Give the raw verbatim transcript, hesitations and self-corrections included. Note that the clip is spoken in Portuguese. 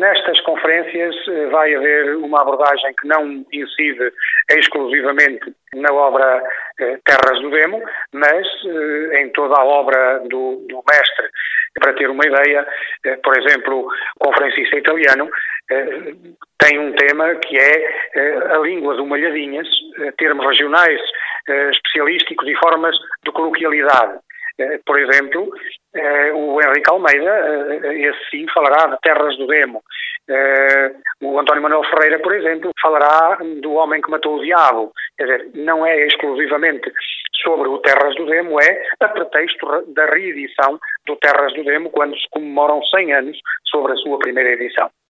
Nestas conferências vai haver uma abordagem que não incide exclusivamente na obra Terras do Demo, mas em toda a obra do, do mestre. Para ter uma ideia, por exemplo, o conferencista italiano tem um tema que é a língua do Malhadinhas, termos regionais especialísticos e formas de coloquialidade. Por exemplo, o Henrique Almeida, esse sim, falará de Terras do Demo. O António Manuel Ferreira, por exemplo, falará do Homem que Matou o Diabo. Quer dizer, não é exclusivamente sobre o Terras do Demo, é a pretexto da reedição do Terras do Demo, quando se comemoram cem anos sobre a sua primeira edição.